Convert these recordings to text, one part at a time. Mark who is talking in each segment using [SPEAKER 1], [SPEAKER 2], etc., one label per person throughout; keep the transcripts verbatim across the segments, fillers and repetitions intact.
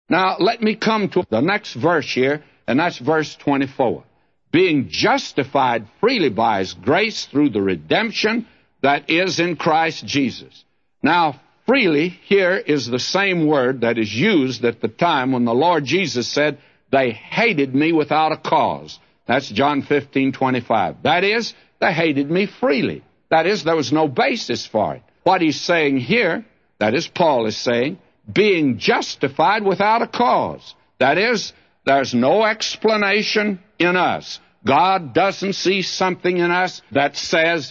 [SPEAKER 1] Now, let me come to the next verse here, and that's verse twenty-four. Being justified freely by His grace through the redemption that is in Christ Jesus. Now, freely here is the same word that is used at the time when the Lord Jesus said, they hated me without a cause. That's John fifteen twenty-five. That is, they hated me freely. That is, there was no basis for it. What he's saying here, that is, Paul is saying, being justified without a cause. That is, there's no explanation in us. God doesn't see something in us that says,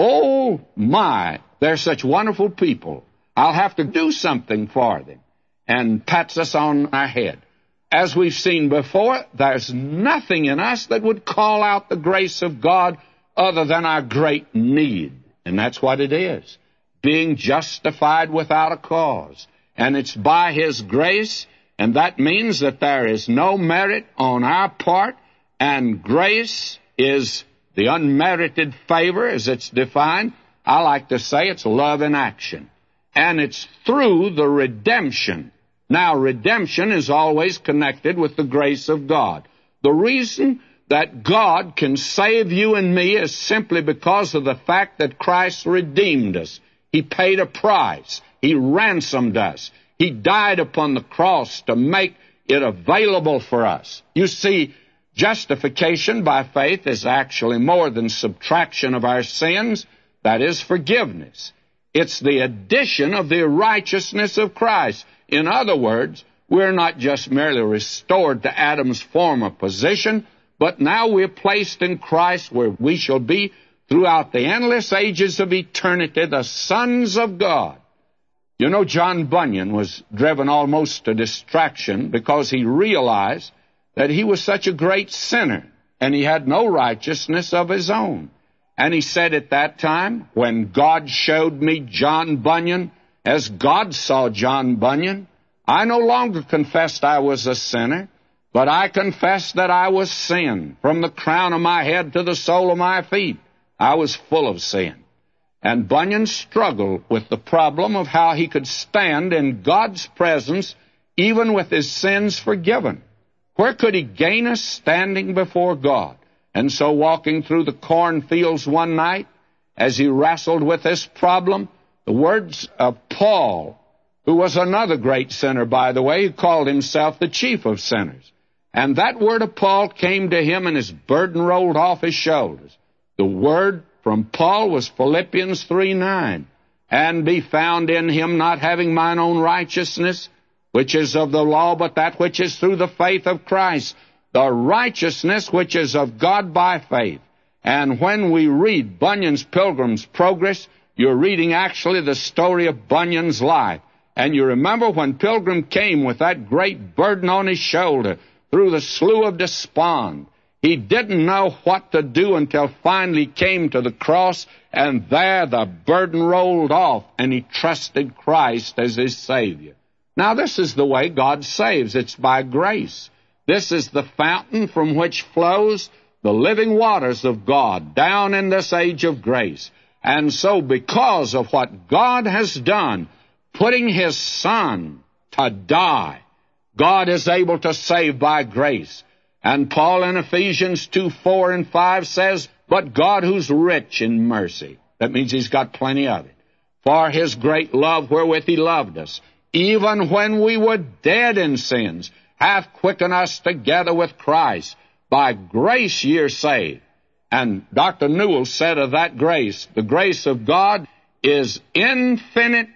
[SPEAKER 1] oh my, they're such wonderful people. I'll have to do something for them, and pats us on our head. As we've seen before, there's nothing in us that would call out the grace of God other than our great need. And that's what it is, being justified without a cause. And it's by His grace, and that means that there is no merit on our part, and grace is the unmerited favor, as it's defined. I like to say it's love in action. And it's through the redemption. Now, redemption is always connected with the grace of God. The reason that God can save you and me is simply because of the fact that Christ redeemed us. He paid a price. He ransomed us. He died upon the cross to make it available for us. You see, justification by faith is actually more than subtraction of our sins. That is forgiveness. It's the addition of the righteousness of Christ. In other words, we're not just merely restored to Adam's former position, but now we're placed in Christ where we shall be throughout the endless ages of eternity, the sons of God. You know, John Bunyan was driven almost to distraction because he realized that he was such a great sinner, and he had no righteousness of his own. And he said at that time, when God showed me John Bunyan as God saw John Bunyan, I no longer confessed I was a sinner, but I confessed that I was sin. From the crown of my head to the sole of my feet, I was full of sin. And Bunyan struggled with the problem of how he could stand in God's presence even with his sins forgiven. Where could he gain a standing before God? And so walking through the cornfields one night, as he wrestled with this problem, the words of Paul, who was another great sinner, by the way, who called himself the chief of sinners. And that word of Paul came to him, and his burden rolled off his shoulders. The word from Paul was Philippians three nine. And be found in him, not having mine own righteousness, which is of the law, but that which is through the faith of Christ, the righteousness which is of God by faith. And when we read Bunyan's Pilgrim's Progress, you're reading actually the story of Bunyan's life. And you remember when Pilgrim came with that great burden on his shoulder through the Slough of Despond. He didn't know what to do until finally came to the cross, and there the burden rolled off, and he trusted Christ as his Savior. Now, this is the way God saves. It's by grace. This is the fountain from which flows the living waters of God down in this age of grace. And so because of what God has done, putting His Son to die, God is able to save by grace. And Paul in Ephesians two four and five says, but God who's rich in mercy. That means He's got plenty of it. For His great love wherewith He loved us, even when we were dead in sins, hath quickened us together with Christ. By grace ye are saved. And Doctor Newell said of that grace, the grace of God is infinite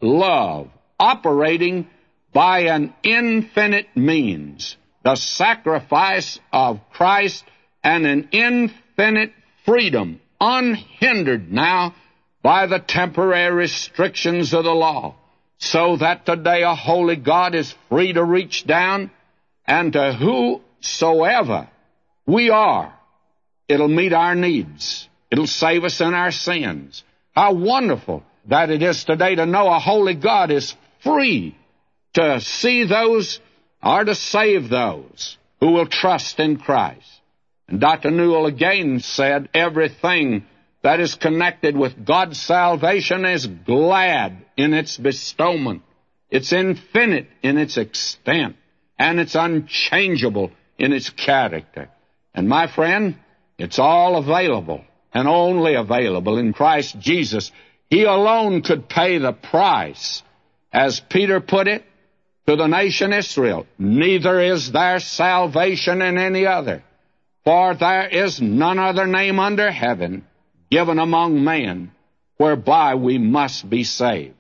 [SPEAKER 1] love operating by an infinite means. The sacrifice of Christ and an infinite freedom, unhindered now by the temporary restrictions of the law. So that today a holy God is free to reach down, and to whosoever we are, it'll meet our needs. It'll save us in our sins. How wonderful that it is today to know a holy God is free to see those or to save those who will trust in Christ. And Doctor Newell again said, everything that is connected with God's salvation is glad in its bestowment. It's infinite in its extent. and it's unchangeable in its character. And my friend, it's all available and only available in Christ Jesus. He alone could pay the price. As Peter put it to the nation Israel, neither is there salvation in any other, for there is none other name under heaven given among men whereby we must be saved.